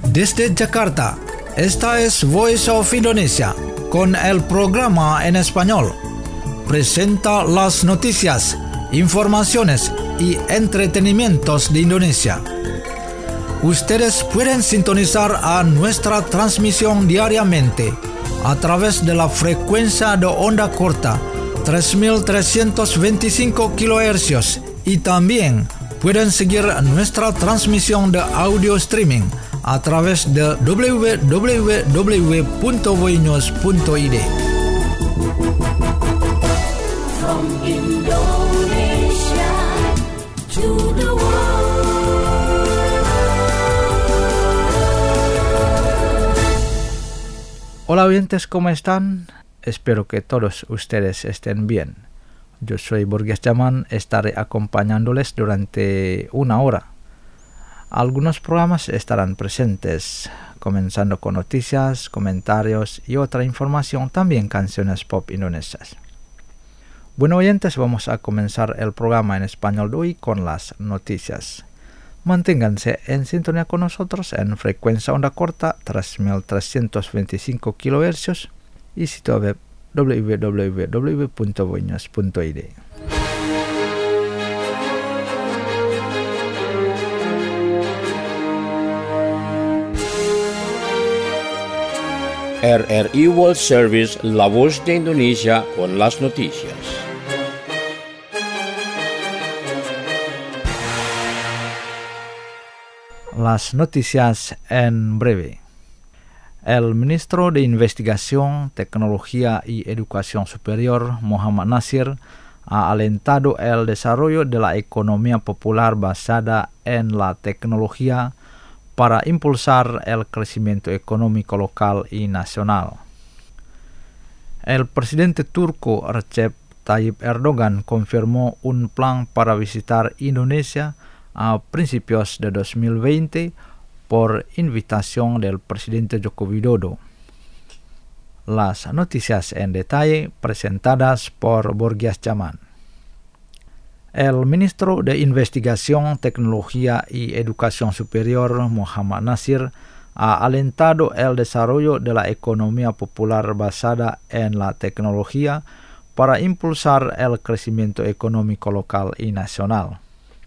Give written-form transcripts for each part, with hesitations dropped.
Desde Jakarta, esta es Voice of Indonesia, con el programa en español. Presenta las noticias, informaciones y entretenimientos de Indonesia. Ustedes pueden sintonizar a nuestra transmisión diariamente a través de la frecuencia de onda corta 3.325 kHz y también pueden seguir nuestra transmisión de audio streaming a través de www.voinews.id. From Indonesia to the world. Hola oyentes, ¿cómo están? Espero que todos ustedes estén bien. Yo soy Borges Jaman, estaré acompañándoles durante una hora. Algunos programas estarán presentes, comenzando con noticias, comentarios y otra información, también canciones pop indonesias. Bueno oyentes, vamos a comenzar el programa en español de hoy con las noticias. Manténganse en sintonía con nosotros en frecuencia onda corta 3.325 kHz y sitio web www.voinews.id. RRI World Service, La Voz de Indonesia, con las noticias. Las noticias en breve. El ministro de Investigación, Tecnología y Educación Superior, Muhammad Nasir, ha alentado el desarrollo de la economía popular basada en la tecnología para impulsar el crecimiento económico local y nacional. El presidente turco Recep Tayyip Erdogan confirmó un plan para visitar Indonesia a principios de 2020 por invitación del presidente Joko Widodo. Las noticias en detalle presentadas por Borges Jaman. El ministro de Investigación, Tecnología y Educación Superior, Muhammad Nasir, ha alentado el desarrollo de la economía popular basada en la tecnología para impulsar el crecimiento económico local y nacional.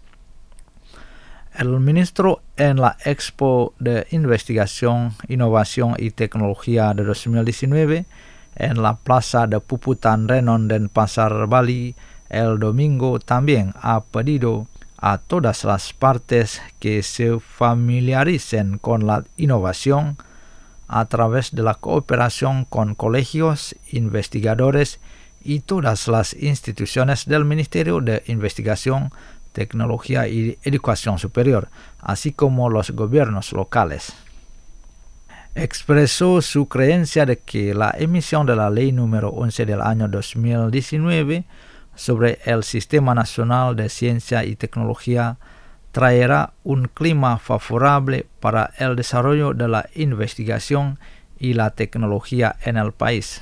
El ministro en la Expo de Investigación, Innovación y Tecnología de 2019 en la Plaza de Puputan Renon Denpasar, Bali, el domingo también ha pedido a todas las partes que se familiaricen con la innovación a través de la cooperación con colegios, investigadores y todas las instituciones del Ministerio de Investigación, Tecnología y Educación Superior, así como los gobiernos locales. Expresó su creencia de que la emisión de la Ley número 11 del año 2019 sobre el Sistema Nacional de Ciencia y Tecnología traerá un clima favorable para el desarrollo de la investigación y la tecnología en el país.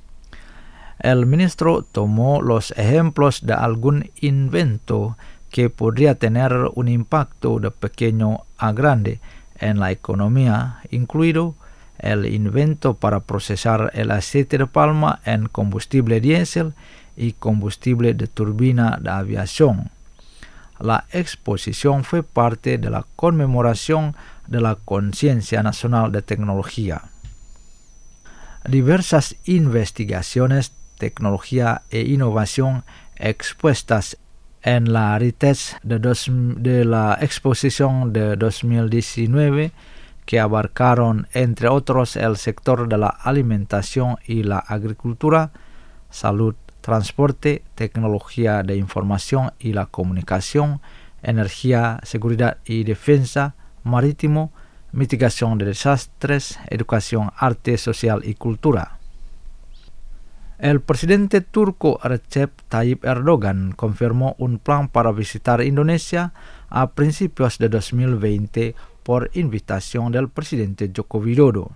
El ministro tomó los ejemplos de algún invento que podría tener un impacto de pequeño a grande en la economía, incluido el invento para procesar el aceite de palma en combustible diésel y combustible de turbina de aviación. La exposición fue parte de la conmemoración de la Conciencia Nacional de Tecnología. Diversas investigaciones, tecnología e innovación expuestas en la Rites de la exposición de 2019, que abarcaron, entre otros, el sector de la alimentación y la agricultura, salud, transporte, tecnología de información y la comunicación, energía, seguridad y defensa, marítimo, mitigación de desastres, educación, arte, social y cultura. El presidente turco Recep Tayyip Erdogan confirmó un plan para visitar Indonesia a principios de 2020 por invitación del presidente Joko Widodo.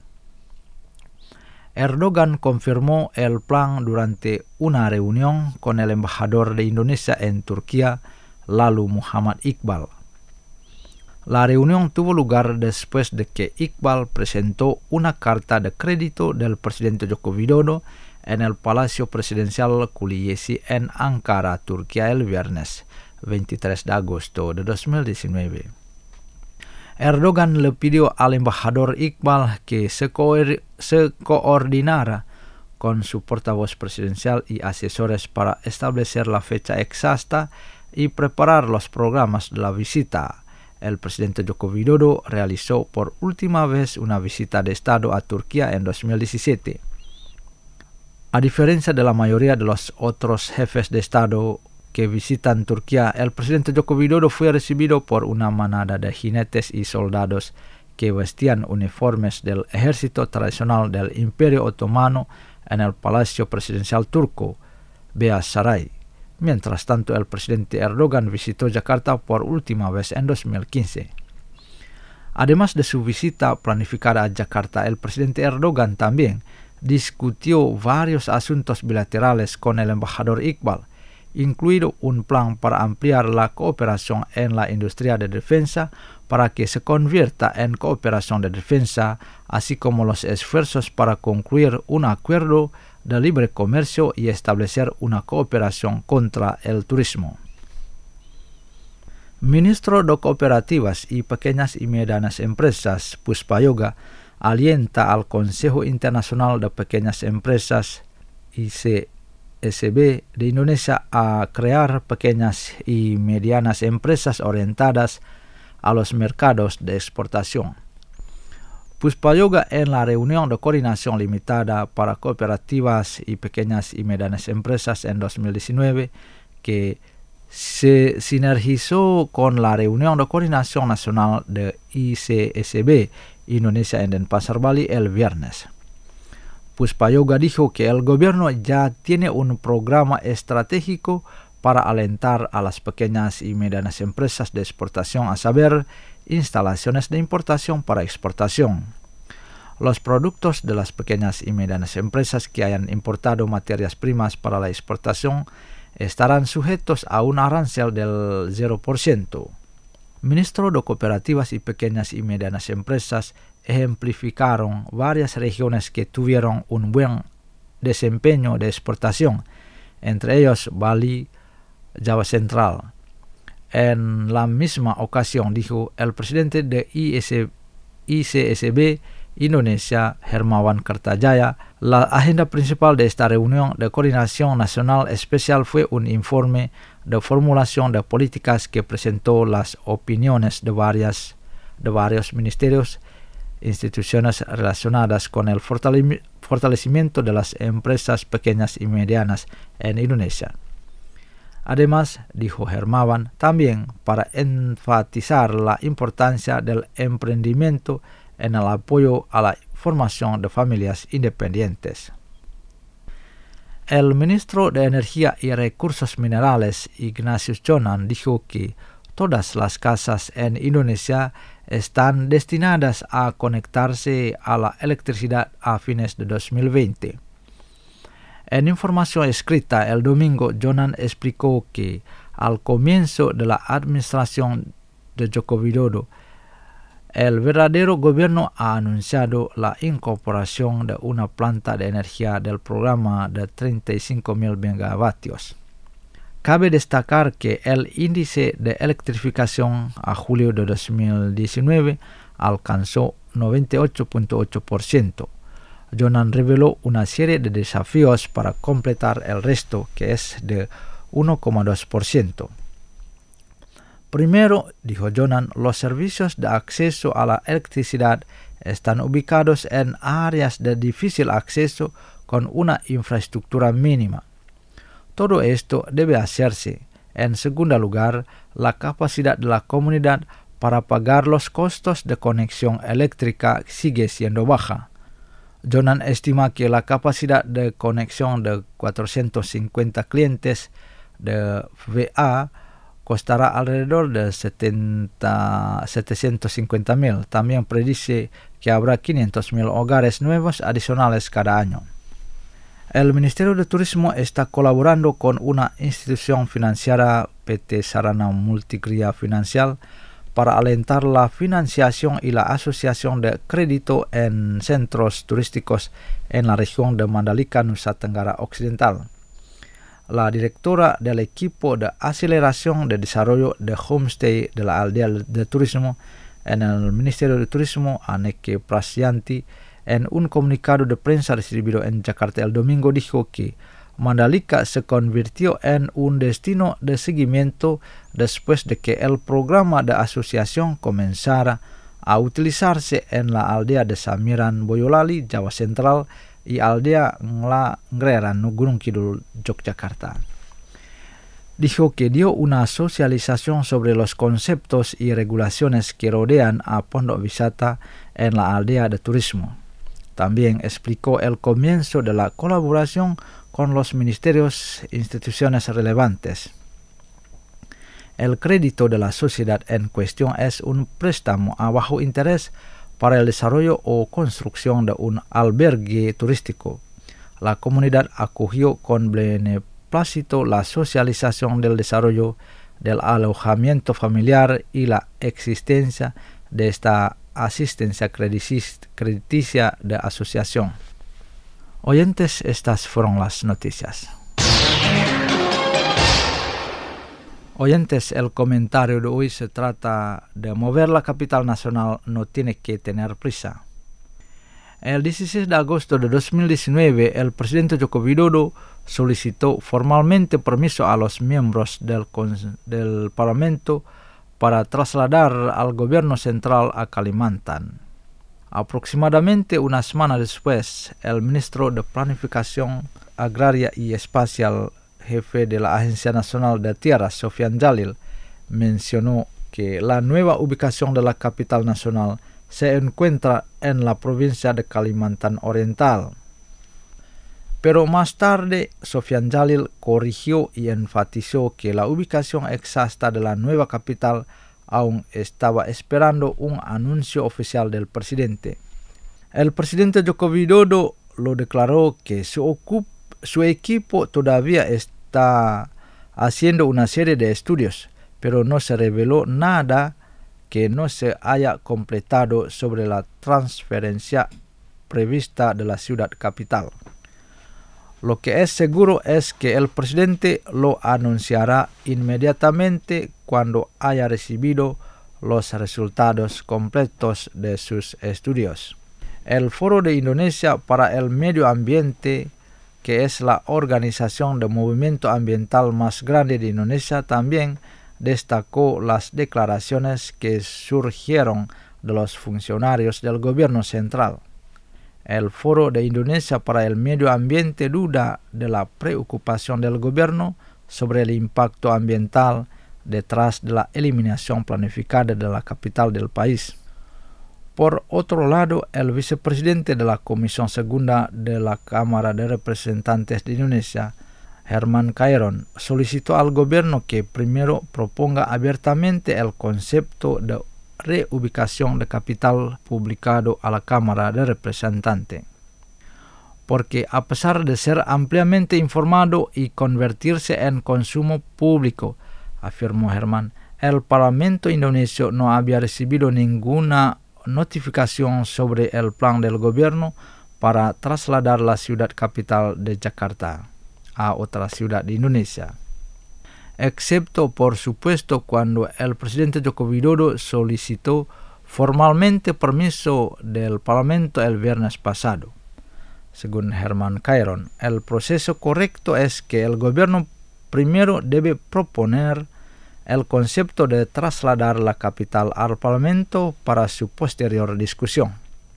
Erdogan confirmó el plan durante una reunión con el embajador de Indonesia en Turquía, Lalu Muhammad Iqbal. La reunión tuvo lugar después de que Iqbal presentó una carta de crédito del presidente Joko Widodo en el Palacio Presidencial Kuliyesi en Ankara, Turquía, el viernes 23 de agosto de 2019. Erdogan le pidió al embajador Iqbal que se coordinara con su portavoz presidencial y asesores para establecer la fecha exacta y preparar los programas de la visita. El presidente Joko Widodo realizó por última vez una visita de Estado a Turquía en 2017. A diferencia de la mayoría de los otros jefes de Estado que visitan Turquía, el presidente Joko Widodo fue recibido por una manada de jinetes y soldados que vestían uniformes del ejército tradicional del Imperio Otomano en el Palacio Presidencial Turco, Beyaz Saray. Mientras tanto, el presidente Erdogan visitó Yakarta por última vez en 2015. Además de su visita planificada a Yakarta, el presidente Erdogan también discutió varios asuntos bilaterales con el embajador Iqbal, incluido un plan para ampliar la cooperación en la industria de defensa para que se convierta en cooperación de defensa, así como los esfuerzos para concluir un acuerdo de libre comercio y establecer una cooperación contra el turismo. Ministro de Cooperativas y Pequeñas y Medianas Empresas, Puspa Yoga, alienta al Consejo Internacional de Pequeñas Empresas, ICSB, de Indonesia a crear pequeñas y medianas empresas orientadas a los mercados de exportación. Puspa Yoga, en la reunión de coordinación limitada para cooperativas y pequeñas y medianas empresas en 2019, que se sinergizó con la reunión de coordinación nacional de ICSB Indonesia en Denpasar, Bali, el viernes. Puspa Yoga dijo que el gobierno ya tiene un programa estratégico para alentar a las pequeñas y medianas empresas de exportación, a saber, instalaciones de importación para exportación. Los productos de las pequeñas y medianas empresas que hayan importado materias primas para la exportación estarán sujetos a un arancel del 0%. Ministro de Cooperativas y Pequeñas y Medianas Empresas ejemplificaron varias regiones que tuvieron un buen desempeño de exportación, entre ellos Bali, Java Central. En la misma ocasión, dijo el presidente de ICSB Indonesia, Hermawan Kertajaya, la agenda principal de esta reunión de coordinación nacional especial fue un informe de formulación de políticas que presentó las opiniones de varios ministerios, instituciones relacionadas con el fortalecimiento de las empresas pequeñas y medianas en Indonesia. Además, dijo Hermawan, también para enfatizar la importancia del emprendimiento en el apoyo a la formación de familias independientes. El ministro de Energía y Recursos Minerales, Ignatius Jonan, dijo que todas las casas en Indonesia están destinadas a conectarse a la electricidad a fines de 2020. En información escrita el domingo, Jonan explicó que al comienzo de la administración de Joko Widodo, el verdadero gobierno ha anunciado la incorporación de una planta de energía del programa de 35.000 megavatios. Cabe destacar que el índice de electrificación a julio de 2019 alcanzó 98.8%. Jonan reveló una serie de desafíos para completar el resto, que es de 1,2%. Primero, dijo Jonan, los servicios de acceso a la electricidad están ubicados en áreas de difícil acceso con una infraestructura mínima. Todo esto debe hacerse. En segundo lugar, la capacidad de la comunidad para pagar los costos de conexión eléctrica sigue siendo baja. Jonan estima que la capacidad de conexión de 450 clientes de VA costará alrededor de 750.000. También predice que habrá 500.000 hogares nuevos adicionales cada año. El Ministerio de Turismo está colaborando con una institución financiera, PT Sarana Multigria Financial, para alentar la financiación y la asociación de crédito en centros turísticos en la región de Mandalika, Nusa Tenggara Occidental. La directora del equipo de aceleración de desarrollo de homestay de la aldea de turismo en el Ministerio de Turismo, Anneke Prasyanti, en un comunicado de prensa recibido en Jakarta el domingo, dijo que Mandalika se convirtió en un destino de seguimiento después de que el programa de asociación comenzara a utilizarse en la aldea de Samiran, Boyolali, Jawa Central, y aldea Ngleran, Gunung Kidul, Yogyakarta. Dijo que dio una socialización sobre los conceptos y regulaciones que rodean a Pondok Wisata en la aldea de turismo. También explicó el comienzo de la colaboración con los ministerios e instituciones relevantes. El crédito de la sociedad en cuestión es un préstamo a bajo interés para el desarrollo o construcción de un albergue turístico. La comunidad acogió con beneplácito la socialización del desarrollo del alojamiento familiar y la existencia de esta asistencia crediticia de asociación. Oyentes, estas fueron las noticias. Oyentes, el comentario de hoy se trata de mover la capital nacional no tiene que tener prisa. El 16 de agosto de 2019, el presidente Joko Widodo solicitó formalmente permiso a los miembros del Parlamento para trasladar al gobierno central a Kalimantan. Aproximadamente una semana después, el ministro de Planificación Agraria y Espacial, jefe de la Agencia Nacional de Tierras, Sofian Jalil, mencionó que la nueva ubicación de la capital nacional se encuentra en la provincia de Kalimantan Oriental. Pero más tarde, Sofian Jalil corrigió y enfatizó que la ubicación exacta de la nueva capital aún estaba esperando un anuncio oficial del presidente. El presidente Joko Widodo lo declaró que su equipo todavía está haciendo una serie de estudios, pero no se reveló nada que no se haya completado sobre la transferencia prevista de la ciudad capital. Lo que es seguro es que el presidente lo anunciará inmediatamente cuando haya recibido los resultados completos de sus estudios. El Foro de Indonesia para el Medio Ambiente, que es la organización de movimiento ambiental más grande de Indonesia, también destacó las declaraciones que surgieron de los funcionarios del gobierno central. El Foro de Indonesia para el Medio Ambiente duda de la preocupación del gobierno sobre el impacto ambiental detrás de la eliminación planificada de la capital del país. Por otro lado, el vicepresidente de la Comisión Segunda de la Cámara de Representantes de Indonesia, Herman Khairón, solicitó al gobierno que primero proponga abiertamente el concepto de reubicación de capital publicado a la Cámara de Representantes. Porque a pesar de ser ampliamente informado y convertirse en consumo público, afirmó Herman, el Parlamento indonesio no había recibido ninguna notificación sobre el plan del gobierno para trasladar la ciudad capital de Jakarta a otra ciudad de Indonesia, excepto por supuesto cuando el presidente Joko Widodo solicitó formalmente permiso del Parlamento el viernes pasado. Según Herman Khairón, el proceso correcto es que el gobierno primero debe proponer el concepto de trasladar la capital al Parlamento para su posterior discusión.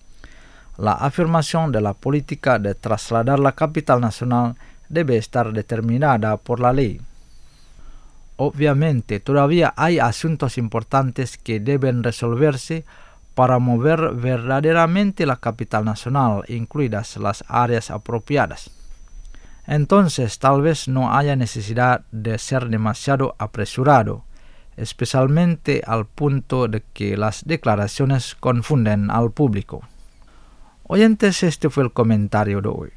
La afirmación de la política de trasladar la capital nacional debe estar determinada por la ley. Obviamente, todavía hay asuntos importantes que deben resolverse para mover verdaderamente la capital nacional, incluidas las áreas apropiadas. Entonces, tal vez no haya necesidad de ser demasiado apresurado, especialmente al punto de que las declaraciones confunden al público. Oyentes, este fue el comentario de hoy.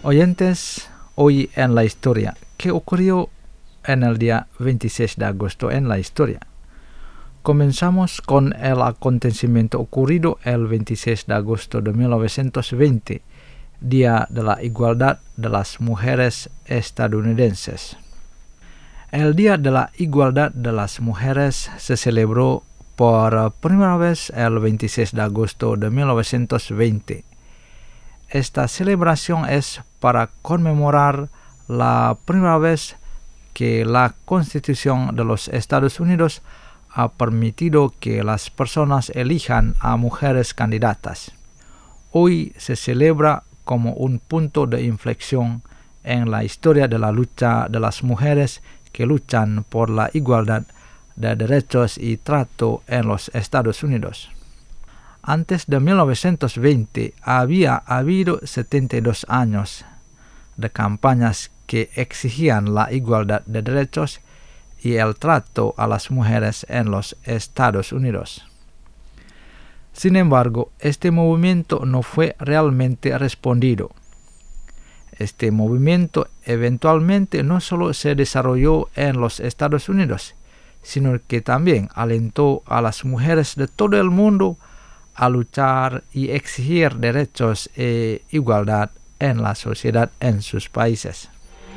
Oyentes, hoy en la historia, ¿qué ocurrió en el día 26 de agosto en la historia? Comenzamos con el acontecimiento ocurrido el 26 de agosto de 1920, Día de la Igualdad de las Mujeres Estadounidenses. El Día de la Igualdad de las Mujeres se celebró por primera vez el 26 de agosto de 1920. Esta celebración es para conmemorar la primera vez que la Constitución de los Estados Unidos ha permitido que las personas elijan a mujeres candidatas. Hoy se celebra como un punto de inflexión en la historia de la lucha de las mujeres que luchan por la igualdad de derechos y trato en los Estados Unidos. Antes de 1920 había habido 72 años de campañas que exigían la igualdad de derechos y el trato a las mujeres en los Estados Unidos. Sin embargo, este movimiento no fue realmente respondido. Este movimiento eventualmente no solo se desarrolló en los Estados Unidos, sino que también alentó a las mujeres de todo el mundo a luchar y exigir derechos e igualdad en la sociedad en sus países.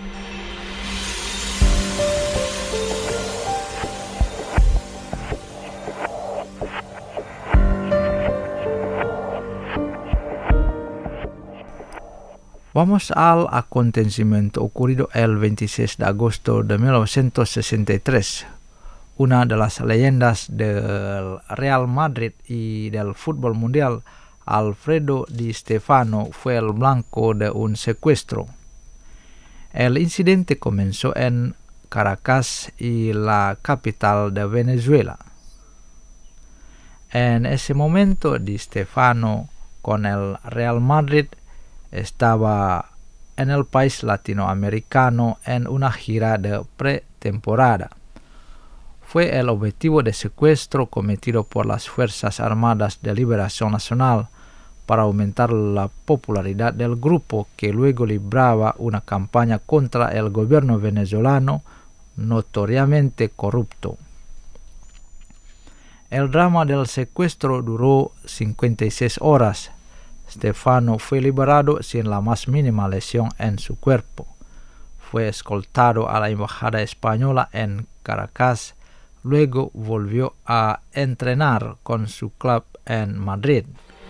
Vamos al acontecimiento ocurrido el 26 de agosto de 1963. Una de las leyendas del Real Madrid y del fútbol mundial, Alfredo Di Stefano, fue el blanco de un secuestro. El incidente comenzó en Caracas y la capital de Venezuela. En ese momento, Di Stefano, con el Real Madrid, estaba en el país latinoamericano en una gira de pretemporada. Fue el objetivo de secuestro cometido por las Fuerzas Armadas de Liberación Nacional para aumentar la popularidad del grupo, que luego libraba una campaña contra el gobierno venezolano notoriamente corrupto. El drama del secuestro duró 56 horas. Stefano fue liberado sin la más mínima lesión en su cuerpo. Fue escoltado a la embajada española en Caracas. Luego volvió a entrenar con su club en Madrid.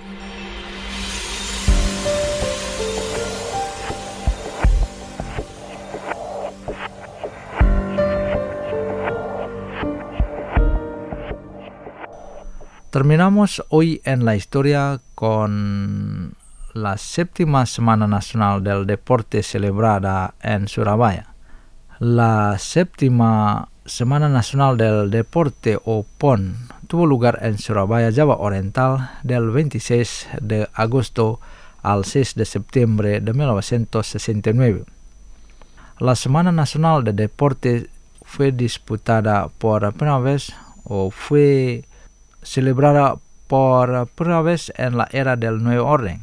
Terminamos hoy en la historia con la 7ª Semana Nacional del Deporte celebrada en Surabaya. La 7ª Semana Nacional del Deporte o PON tuvo lugar en Surabaya, Java Oriental, del 26 de agosto al 6 de septiembre de 1969. La Semana Nacional del Deporte fue disputada por primera vez o fue celebrada por primera vez en la era del Nuevo Orden.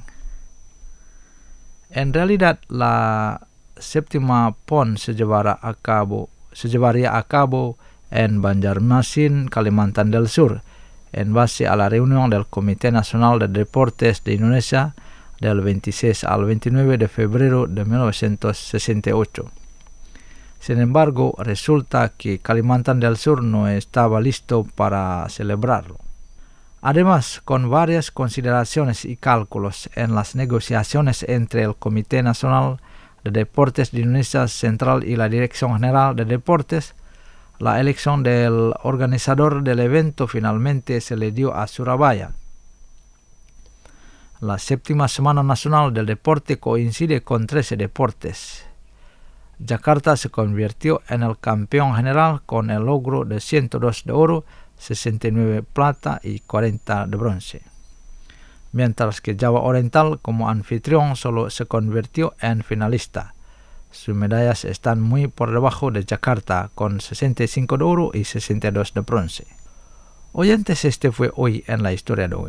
En realidad, la 7ª PON se llevaría a cabo en Banjarmasin, Kalimantan del Sur, en base a la reunión del Comité Nacional de Deportes de Indonesia del 26 al 29 de febrero de 1968. Sin embargo, resulta que Kalimantan del Sur no estaba listo para celebrarlo. Además, con varias consideraciones y cálculos en las negociaciones entre el Comité Nacional de Deportes de Indonesia Central y la Dirección General de Deportes, la elección del organizador del evento finalmente se le dio a Surabaya. La 7ª Semana Nacional del Deporte coincide con 13 deportes. Jakarta se convirtió en el campeón general con el logro de 102 de oro, 69 plata y 40 de bronce. Mientras que Java Oriental como anfitrión solo se convirtió en finalista. Sus medallas están muy por debajo de Jakarta, con 65 de oro y 62 de bronce. Oyentes, este fue hoy en la historia de hoy.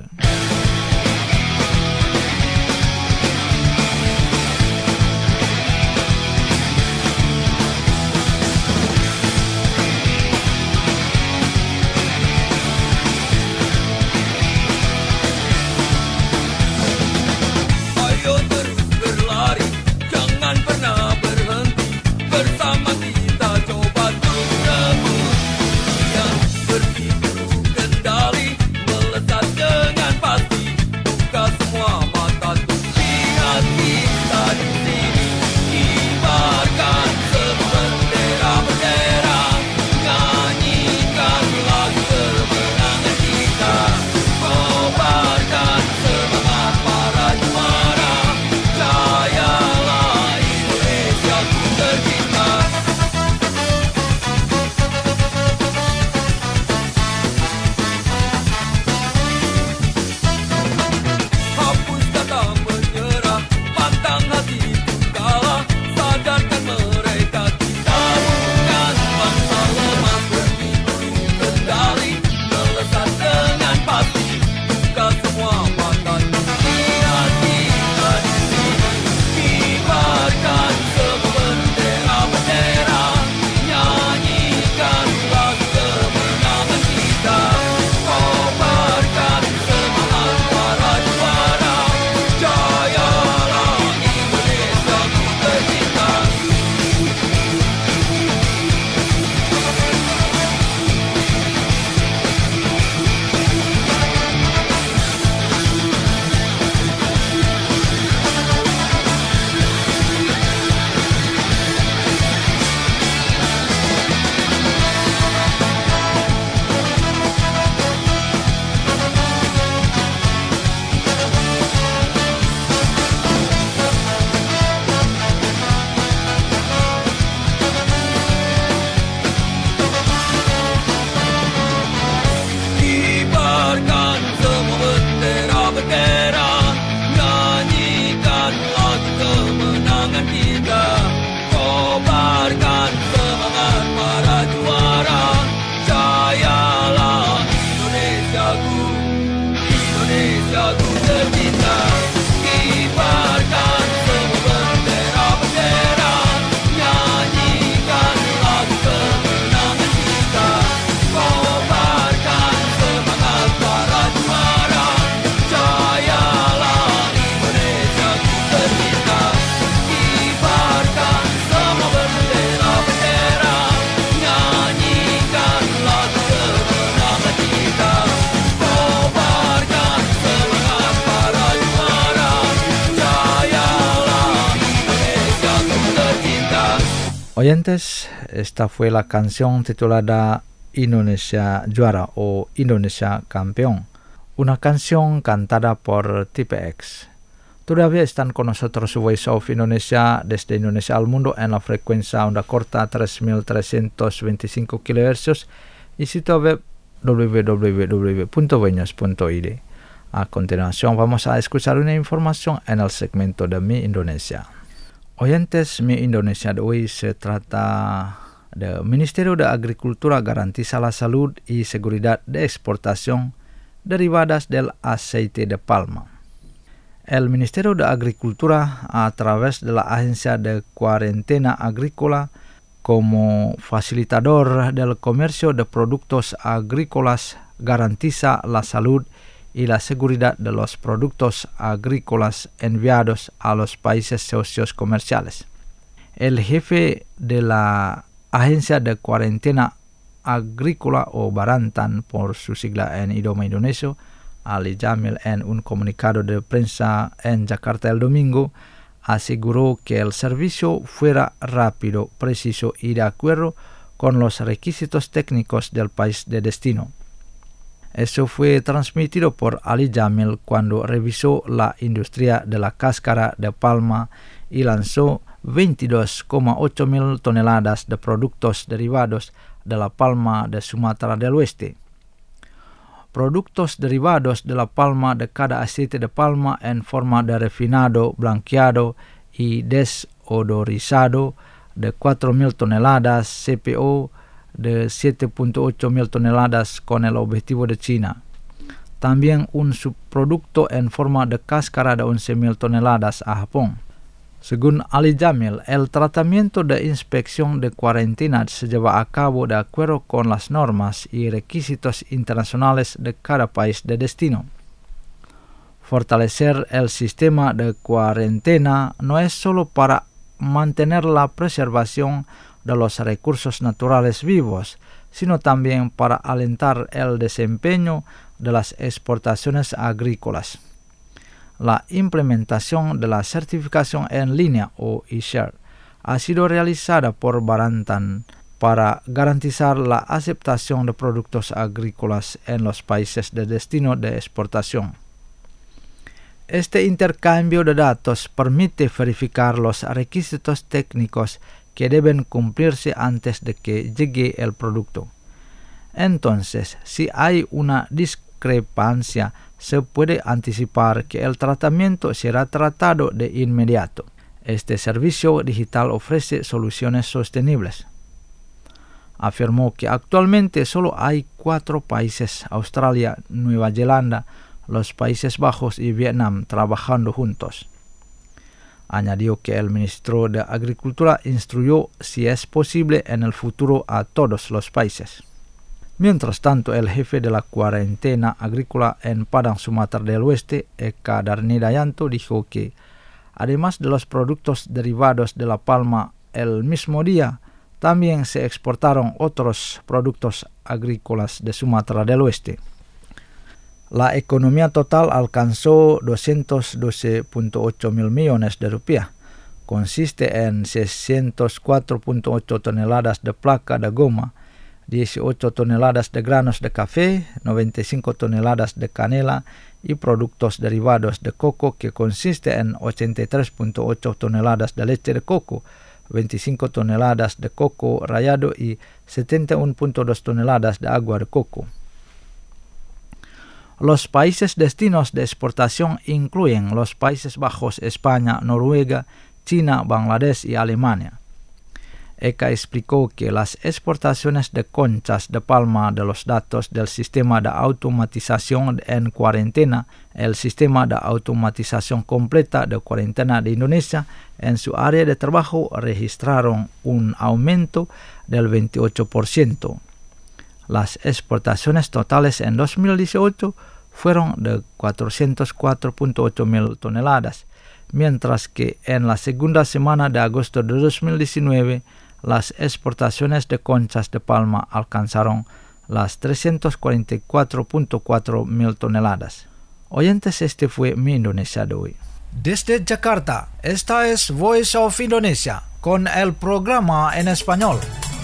Oyentes, esta fue la canción titulada Indonesia Juara o Indonesia Campeón, una canción cantada por TPX. Todavía están con nosotros Voice of Indonesia desde Indonesia al mundo en la frecuencia onda corta 3325 kHz y sitio web www.voice.id. A continuación vamos a escuchar una información en el segmento de Mi Indonesia. Oyentes, Mi Indonesia de hoy se trata del Ministerio de Agricultura garantiza la salud y seguridad de exportación derivadas del aceite de palma. El Ministerio de Agricultura, a través de la Agencia de Cuarentena Agrícola, como facilitador del comercio de productos agrícolas, garantiza la salud y la seguridad de los productos agrícolas enviados a los países socios comerciales. El jefe de la Agencia de Cuarentena Agrícola o Barantan por su sigla en idioma indonesio, Ali Jamil, en un comunicado de prensa en Jakarta el domingo, aseguró que el servicio fuera rápido, preciso y de acuerdo con los requisitos técnicos del país de destino. Eso fue transmitido por Ali Jamil cuando revisó la industria de la cáscara de palma y lanzó 22,8 mil toneladas de productos derivados de la palma de Sumatra del Oeste. Productos derivados de la palma de cada aceite de palma en forma de refinado, blanqueado y desodorizado de 4.000 toneladas, CPO de 7.8 mil toneladas con el objetivo de China. También un subproducto en forma de cáscara de 11.000 toneladas a Japón. Según Ali Jamil, el tratamiento de inspección de cuarentena se lleva a cabo de acuerdo con las normas y requisitos internacionales de cada país de destino. Fortalecer el sistema de cuarentena no es solo para mantener la preservación de los recursos naturales vivos, sino también para alentar el desempeño de las exportaciones agrícolas. La implementación de la certificación en línea o eShare ha sido realizada por Barantan para garantizar la aceptación de productos agrícolas en los países de destino de exportación. Este intercambio de datos permite verificar los requisitos técnicos que deben cumplirse antes de que llegue el producto. Entonces, si hay una discrepancia, se puede anticipar que el tratamiento será tratado de inmediato. Este servicio digital ofrece soluciones sostenibles. Afirmó que actualmente solo hay 4 países, Australia, Nueva Zelanda, los Países Bajos y Vietnam, trabajando juntos. Añadió que el ministro de Agricultura instruyó si es posible en el futuro a todos los países. Mientras tanto, el jefe de la cuarentena agrícola en Padang, Sumatra del Oeste, Eka Darnidayanto, dijo que, además de los productos derivados de la palma el mismo día, también se exportaron otros productos agrícolas de Sumatra del Oeste. La economía total alcanzó 212.8 mil millones de rupiah. Consiste en 604.8 toneladas de placa de goma, 18 toneladas de granos de café, 95 toneladas de canela y productos derivados de coco, que consiste en 83.8 toneladas de leche de coco, 25 toneladas de coco rallado y 71.2 toneladas de agua de coco. Los países destinos de exportación incluyen los Países Bajos, España, Noruega, China, Bangladesh y Alemania. Eka explicó que las exportaciones de conchas de palma de los datos del sistema de automatización en cuarentena, el sistema de automatización completa de cuarentena de Indonesia, en su área de trabajo registraron un aumento del 28%. Las exportaciones totales en 2018 fueron de 404.8 mil toneladas, mientras que en la segunda semana de agosto de 2019 las exportaciones de conchas de palma alcanzaron las 344.4 mil toneladas. Oyentes, este fue Mi Indonesia de hoy. Desde Jakarta, esta es Voice of Indonesia, con el programa en español.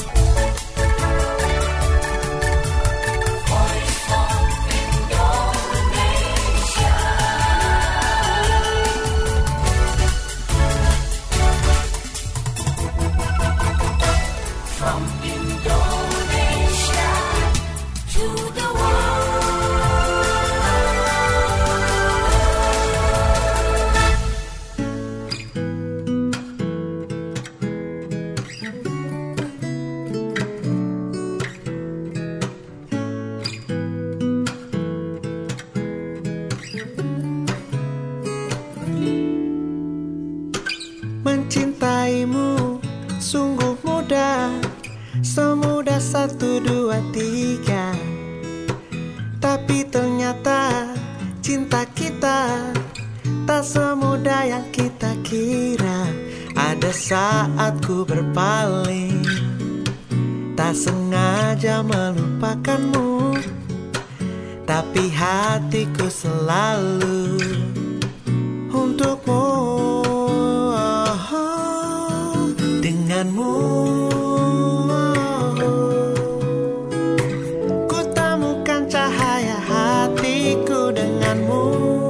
Mencintaimu sungguh mudah, semudah 1, 2, 3. Tapi ternyata cinta kita tak semudah yang kita kira. Ada saat ku berpaling, tak sengaja melupakanmu, tapi hatiku selalu untukmu. Denganmu ku temukan cahaya hatiku. Denganmu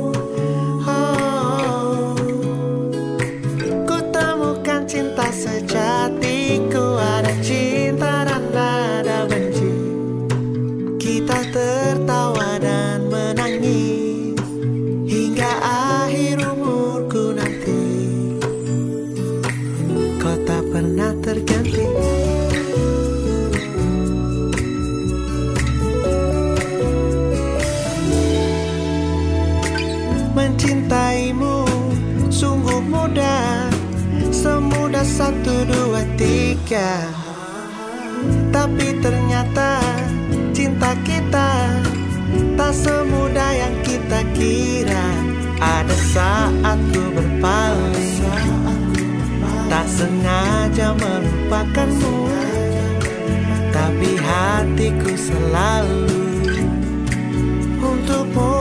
ku temukan cinta sejatiku. Ada cinta dan ada benci, kita tertawa dan menangis hingga akhir umurku nanti. Kau tak pernah terganti. Mencintaimu sungguh mudah, semudah 1, 2, 3. Tapi ternyata cinta kita tak semudah yang kita kira. Ada saat ku berpaling, tak sengaja melupakanmu, tapi hatiku selalu untukmu.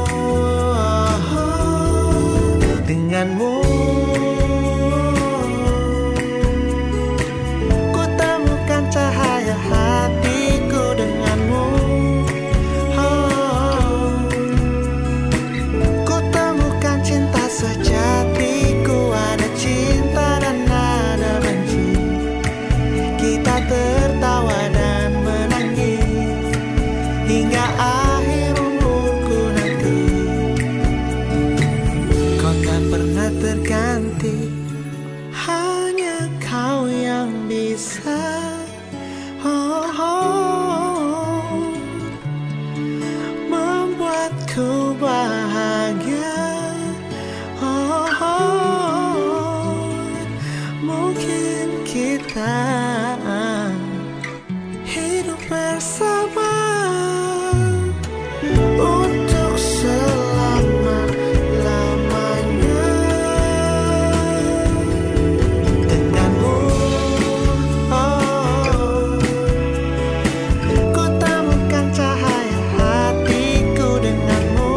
Denganmu ku temukan cahaya hatiku. Denganmu ku temukan cinta sejatiku. Ada cinta dan ada benci, kita tertawa dan menangis hingga akhir umurku nanti. Kau tak pernah terganti, hanya kau yang bisa membuatku bahagia. Mungkin kita hidup bersama untuk selama-lamanya. Denganmu ku temukan cahaya hatiku. Denganmu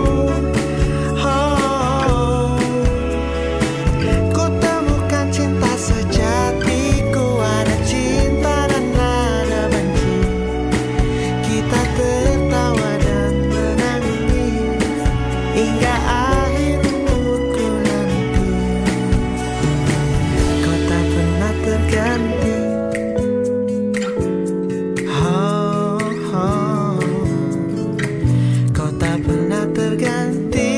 ku temukan cinta sejatiku. Ada cinta dan ada benci, kita tertawa dan menangis hingga akhir umurku nanti. Kau tak pernah terganti. Kau tak pernah terganti.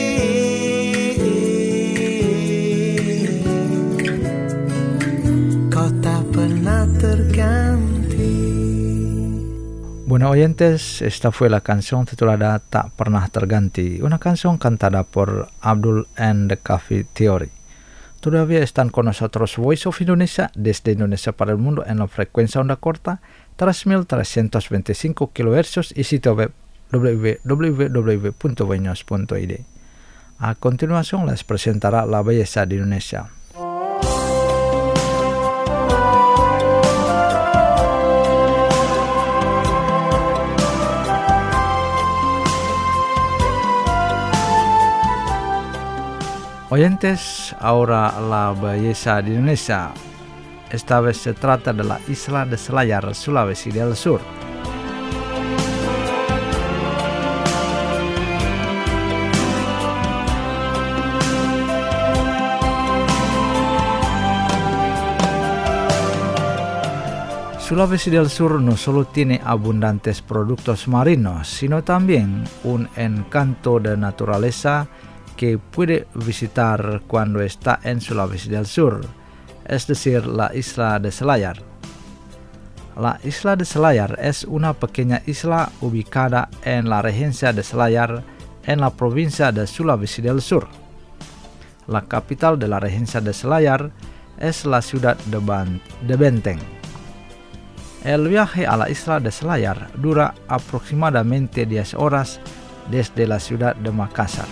Kau tak pernah terganti. Bueno oyentes, esta fue la canción titulada Tak Pernah Terganti, una canción cantada por Abdul and the Coffee Theory. Todavía están con nosotros Voice of Indonesia desde Indonesia para el mundo en la frecuencia onda corta 3.325 kHz y sitio web www.voinos.id. A continuación les presentará la belleza de Indonesia. Oyentes, ahora la belleza de Indonesia. Esta vez se trata de la isla de Selayar, Sulawesi del Sur. Sulawesi del Sur no solo tiene abundantes productos marinos, sino también un encanto de naturaleza que puede visitar cuando está en Sulawesi del Sur, es decir, la isla de Selayar. La isla de Selayar es una pequeña isla ubicada en la regencia de Selayar, en la provincia de Sulawesi del Sur. La capital de la regencia de Selayar es la ciudad de Benteng. El viaje a la isla de Selayar dura aproximadamente 10 horas desde la ciudad de Makassar.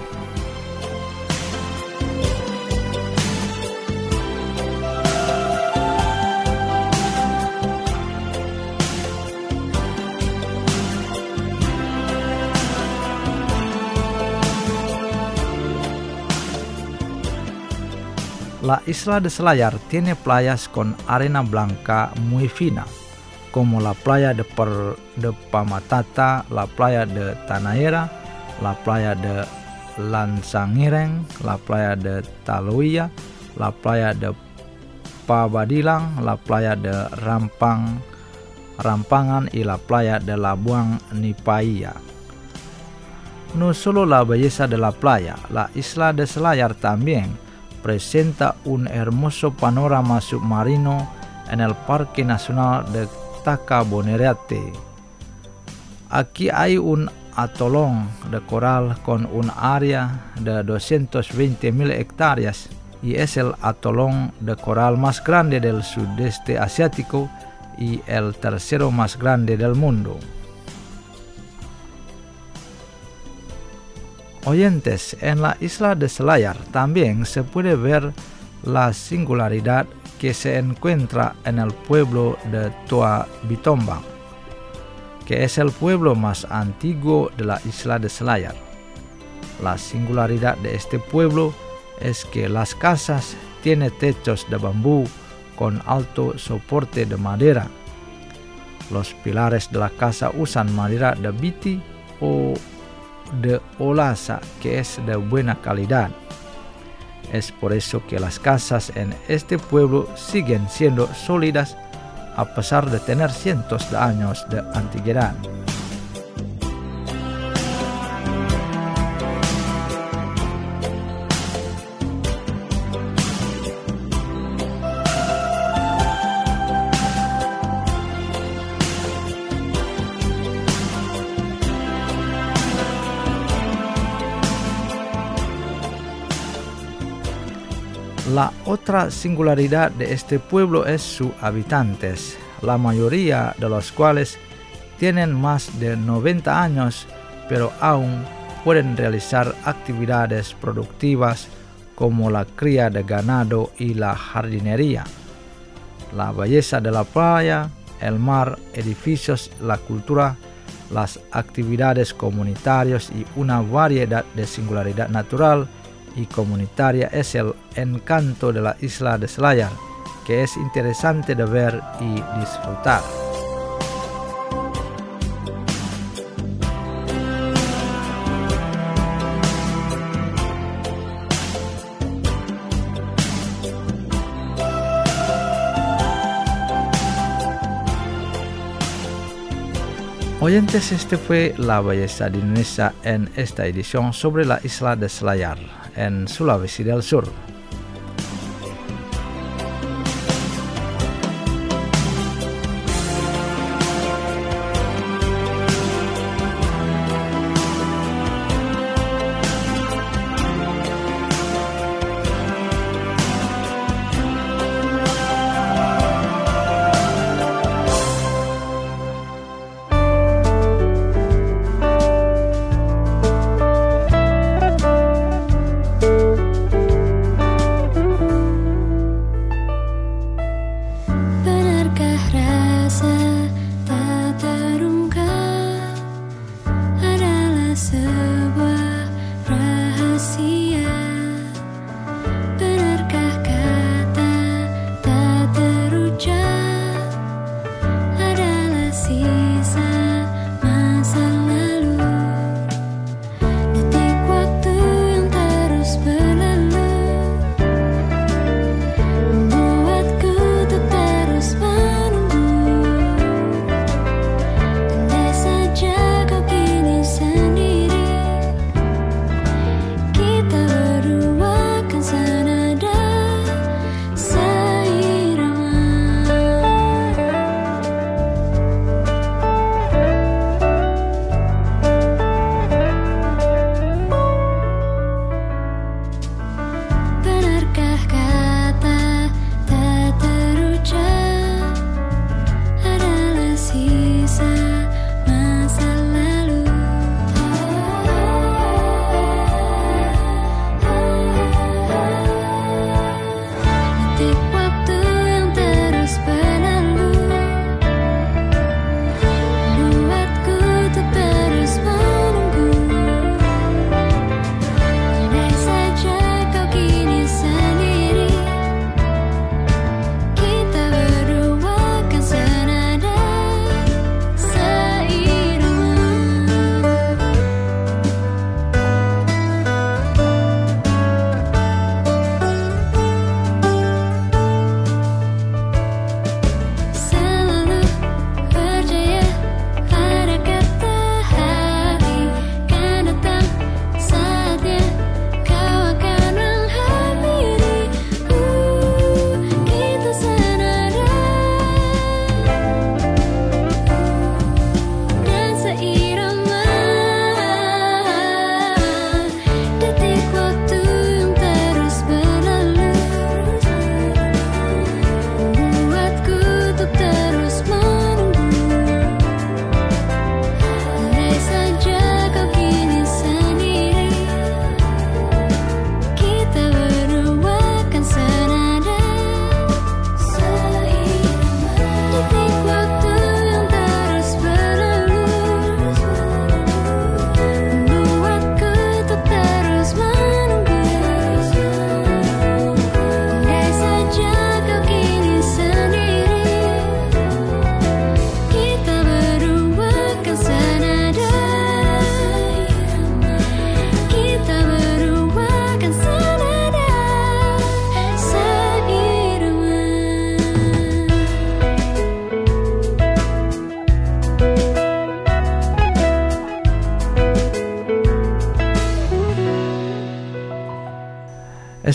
La isla de Selayar tiene playas con arena blanca muy fina, como la playa de Pamatata, la playa de Tanaera, la playa de Lansangireng, la playa de Taluya, la playa de Pabadilang, la playa de Rampangan y la playa de Labuang Nipaya. No solo la belleza de la playa, la isla de Selayar también presenta un hermoso panorama submarino en el Parque Nacional de Takabonerate. Aquí hay un atolón de coral con un área de 220.000 hectáreas y es el atolón de coral más grande del sudeste asiático y el tercero más grande del mundo. Oyentes, en la isla de Selayar también se puede ver la singularidad que se encuentra en el pueblo de Toa Bitombang, que es el pueblo más antiguo de la isla de Selayar. La singularidad de este pueblo es que las casas tienen techos de bambú con alto soporte de madera. Los pilares de la casa usan madera de biti o de olaza, que es de buena calidad. Es por eso que las casas en este pueblo siguen siendo sólidas a pesar de tener cientos de años de antigüedad. La otra singularidad de este pueblo es sus habitantes, la mayoría de los cuales tienen más de 90 años, pero aún pueden realizar actividades productivas como la cría de ganado y la jardinería. La belleza de la playa, el mar, edificios, la cultura, las actividades comunitarias y una variedad de singularidad natural y comunitaria es el encanto de la isla de Selayar, que es interesante de ver y disfrutar. Oyentes, este fue La Belleza de Indonesia en esta edición sobre la isla de Selayar en Sulawesi del Sur.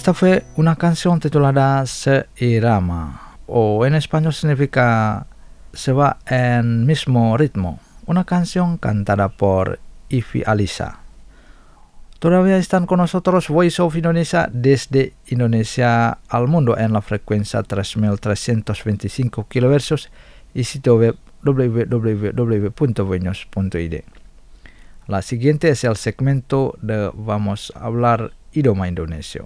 Esta fue una canción titulada Seirama, o en español significa se va en mismo ritmo. Una canción cantada por Ivi Alisa. Todavía están con nosotros Voice of Indonesia desde Indonesia al mundo en la frecuencia 3325 kHz y sitio web www.voinos.id. La siguiente es el segmento de Vamos a hablar idioma Indonesia.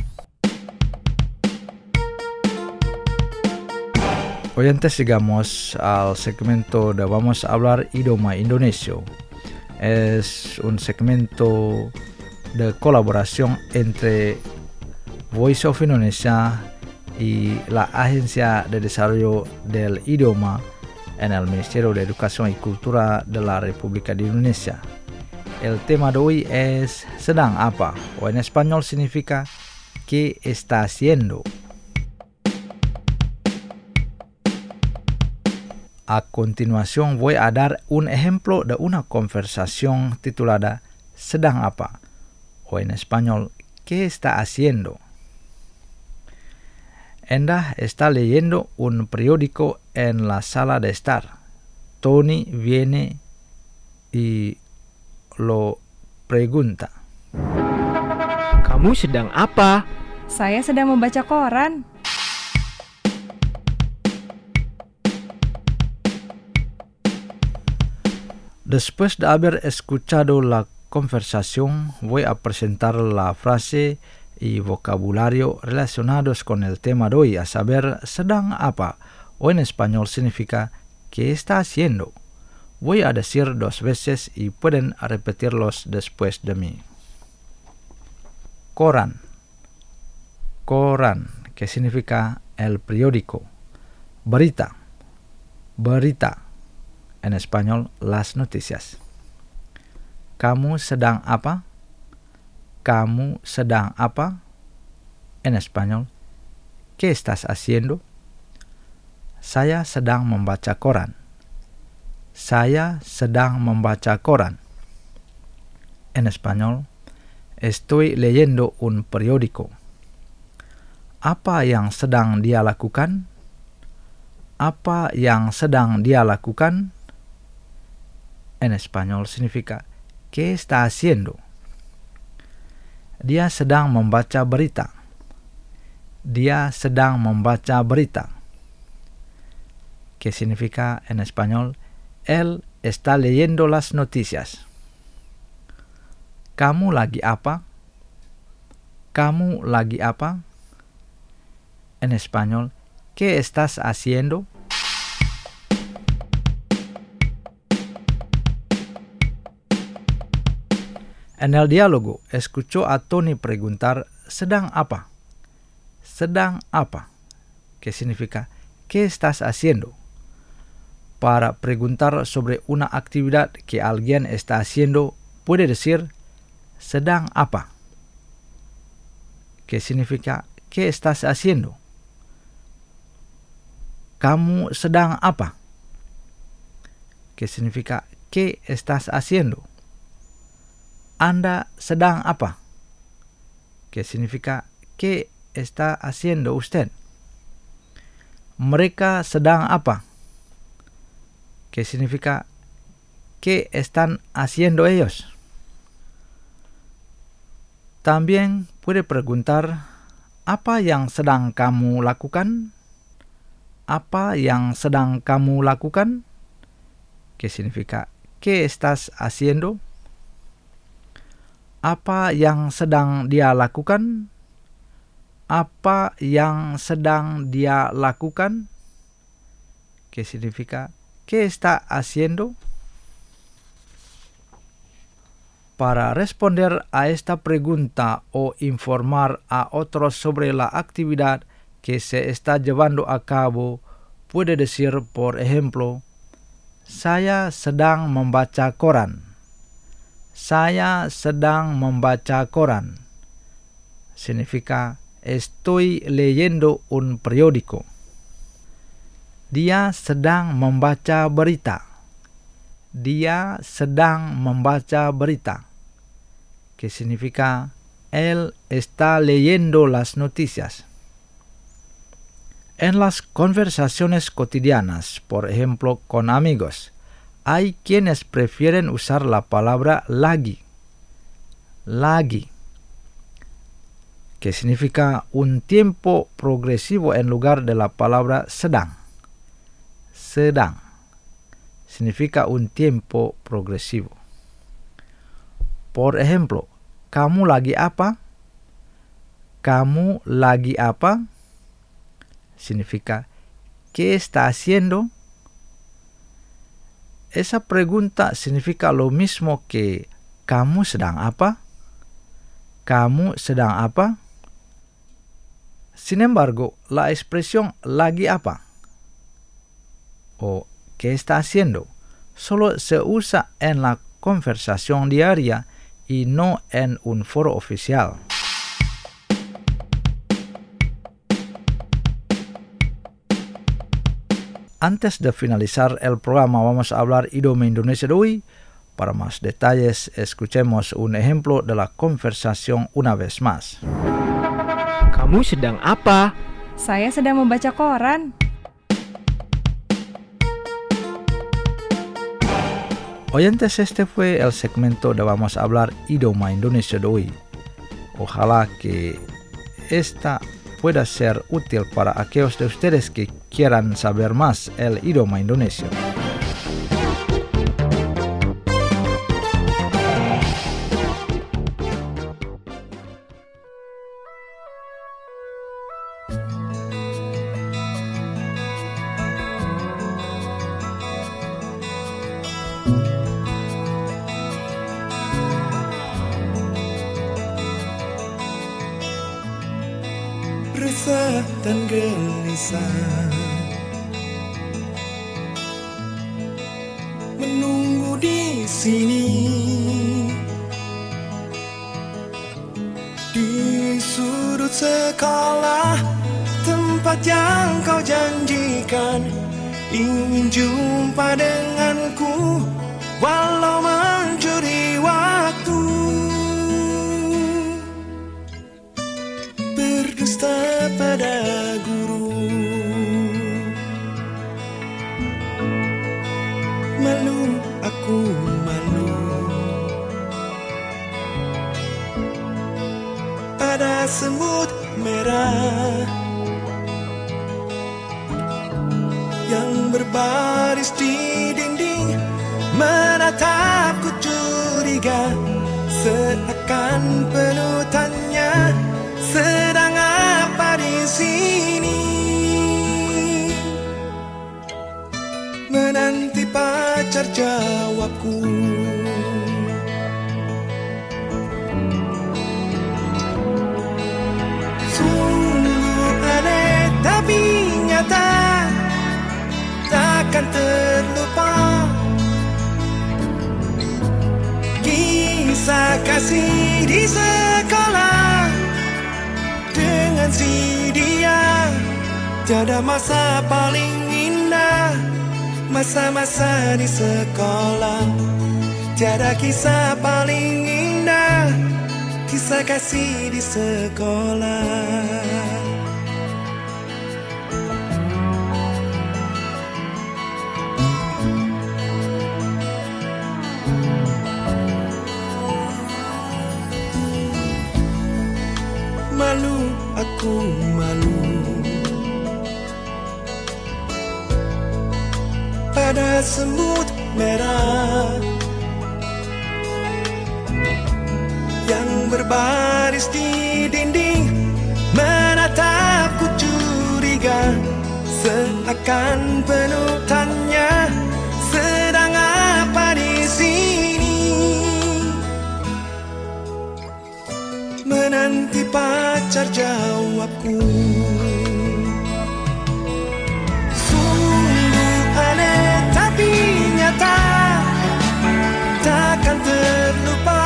Oyentes, sigamos al segmento de Vamos a hablar idioma Indonesia. Es un segmento de colaboración entre Voice of Indonesia y la Agencia de Desarrollo del Idioma en el Ministerio de Educación y Cultura de la República de Indonesia. El tema de hoy es sedang apa, o en español significa ¿qué está haciendo? A continuación voy a dar un ejemplo de una conversación titulada sedang apa, o en español ¿qué está haciendo? Endah está leyendo un periódico en la sala de estar. Tony viene y lo pregunta. Kamu sedang apa? Saya sedang membaca koran. Después de haber escuchado la conversación, voy a presentar la frase y vocabulario relacionados con el tema de hoy, a saber, sedang apa, o en español significa ¿qué está haciendo? Voy a decir 2 veces y pueden repetirlos después de mí. Koran. Koran, que significa el periódico. Berita. Berita. En español, las noticias. Kamu sedang apa? Kamu sedang apa? En español, ¿qué estás haciendo? Saya sedang membaca koran. Saya sedang membaca koran. En español, estoy leyendo un periódico. Apa yang sedang dia lakukan? Apa yang sedang dia lakukan? En español significa ¿qué está haciendo? Dia sedang membaca berita. Dia sedang membaca berita. ¿Qué significa en español? Él está leyendo las noticias. Kamu lagi apa? Kamu lagi apa? En español, ¿qué estás haciendo? En el diálogo, escuchó a Tony preguntar, ¿sedang apa? ¿Sedang apa? ¿Qué significa? ¿Qué estás haciendo? Para preguntar sobre una actividad que alguien está haciendo, puede decir, ¿sedang apa? ¿Qué significa? ¿Qué estás haciendo? ¿Kamu sedang apa? ¿Qué significa? ¿Qué estás haciendo? ¿Anda sedang apa? ¿Qué significa? ¿Qué está haciendo usted? ¿Mereka sedang apa? ¿Qué significa? ¿Qué están haciendo ellos? También puede preguntar, ¿apa yang sedang kamu lakukan? ¿Apa yang sedang kamu lakukan? ¿Qué significa? ¿Qué estás haciendo? Apa yang sedang dia lakukan? Apa yang sedang dia lakukan? ¿Qué significa? ¿Qué está haciendo? Para responder a esta pregunta o informar a otros sobre la actividad que se está llevando a cabo, puede decir, por ejemplo, saya sedang membaca koran. Saya sedang membaca koran. Significa, estoy leyendo un periódico. Dia sedang membaca berita. Dia sedang membaca berita. Que significa, él está leyendo las noticias. En las conversaciones cotidianas, por ejemplo con amigos, hay quienes prefieren usar la palabra lagi, que significa un tiempo progresivo en lugar de la palabra sedang. Significa un tiempo progresivo. Por ejemplo, ¿kamu lagi apa? ¿Kamu lagi apa? Significa, ¿qué está haciendo? Esa pregunta significa lo mismo que ¿kamu sedang apa? ¿Kamu sedang apa? Sin embargo, la expresión lagi apa o ¿qué está haciendo? Solo se usa en la conversación diaria y no en un foro oficial. Antes de finalizar el programa vamos a hablar idioma Indonesia de hoy. Para más detalles, escuchemos un ejemplo de la conversación una vez más. Kamu sedang apa? Saya sedang membaca koran. Oyentes, este fue el segmento de Vamos a hablar idioma Indonesia de hoy. Ojalá que esta pueda ser útil para aquellos de ustedes que quieran saber más el idioma Indonesia. Resah dan gelisah menunggu di sini, di sudut sekolah, tempat yang kau janjikan, ingin jumpa denganku walau mencuri waktu. Berdusta pada guru, malu aku malu. Ada semut merah yang berbaris di dinding, menatapku curiga, seakan penuh tanya, sedang apa di sini? Menanti pacar jawabku. Sungguh aneh tapi nyata, takkan terlupa kisah kasih di sekolah dengan si dia. Tiada masa paling indah, masa-masa di sekolah. Tiada kisah paling indah, kisah kasih di sekolah. Malu aku malu, pada semut merah yang berbaris di dinding, menatapku curiga, seakan penuh tanya, sedang apa di sini? Menanti pacar jawabku. Sungguh aneh tapi nyata, takkan terlupa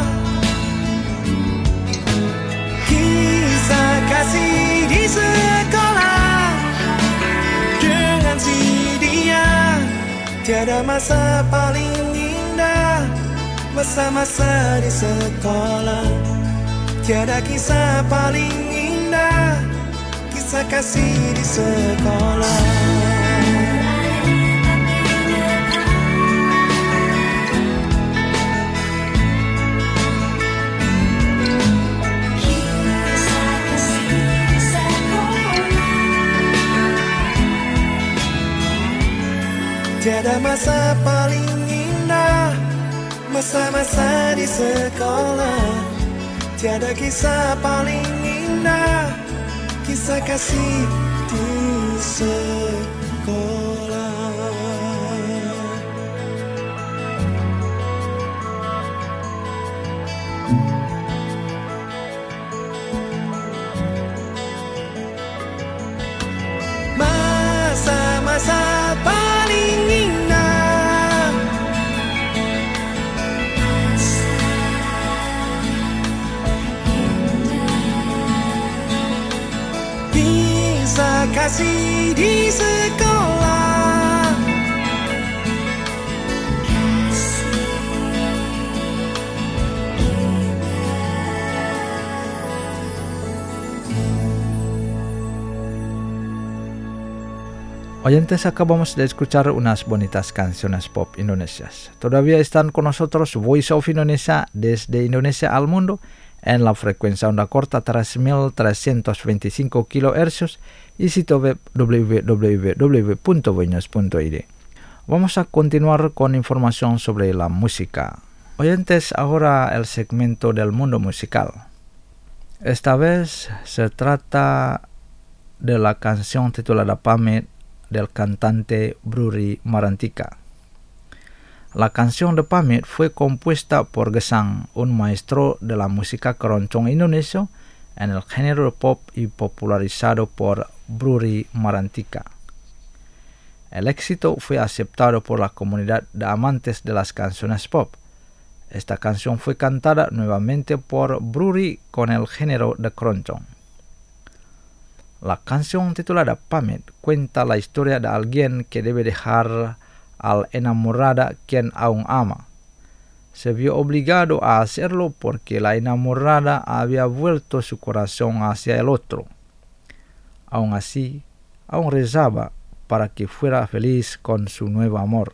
kisah kasih di sekolah dengan si dia. Tiada masa paling indah, masa-masa di sekolah. Tiada kisah paling indah, kisah kasih di sekolah. Tiada masa paling indah, masa-masa di sekolah. Tiada kisah paling indah, kisah kasih di sekolah. Masa-masa paling indah, kisah kasih di sekolah. Oyentes, acabamos de escuchar unas bonitas canciones pop indonesias. Todavía están con nosotros Voice of Indonesia desde Indonesia al mundo en la frecuencia onda corta 3.325 kHz y sitio web www.voinos.id. Vamos a continuar con información sobre la música. Oyentes, ahora el segmento del mundo musical. Esta vez se trata de la canción titulada Pamit del cantante Bruri Marantika. La canción de Pamit fue compuesta por Gesang, un maestro de la música keroncong Indonesia en el género pop y popularizado por Bruri Marantika. El éxito fue aceptado por la comunidad de amantes de las canciones pop. Esta canción fue cantada nuevamente por Bruri con el género de keroncong. La canción titulada Pamit cuenta la historia de alguien que debe dejar al enamorada quien aún ama. Se vio obligado a hacerlo porque la enamorada había vuelto su corazón hacia el otro. Aún así, aún rezaba para que fuera feliz con su nuevo amor.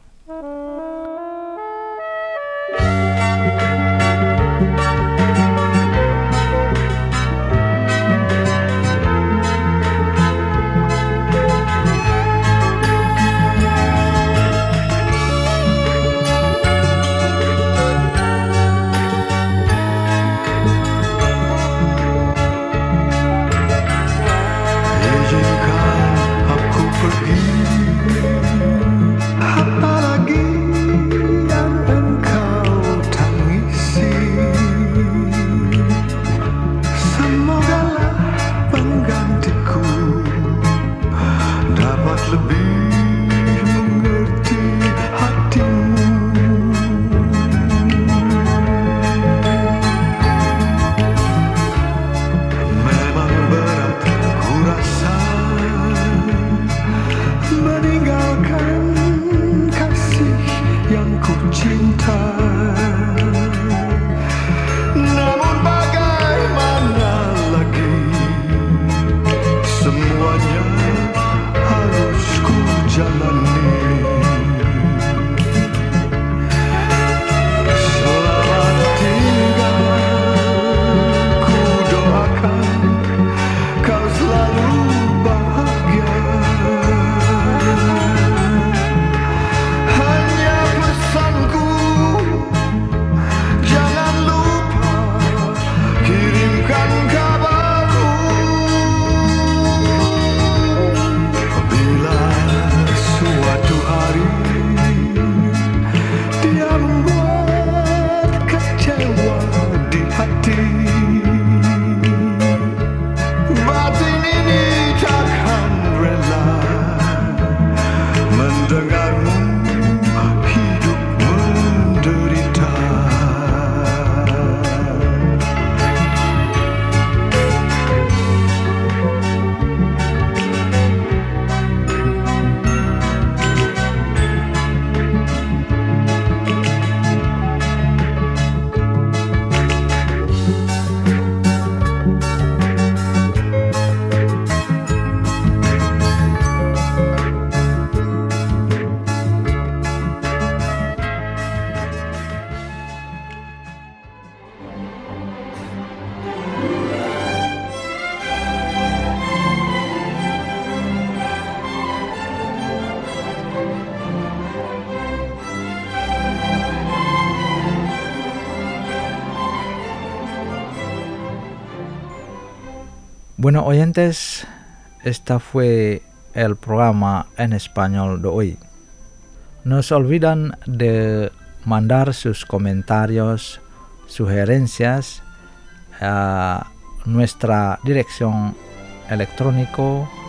Bueno, oyentes, esta fue el programa en español de hoy. No se olviden de mandar sus comentarios, sugerencias a nuestra dirección electrónica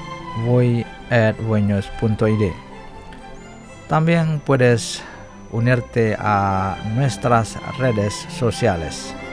voy@voinews.id. También puedes unirte a nuestras redes sociales.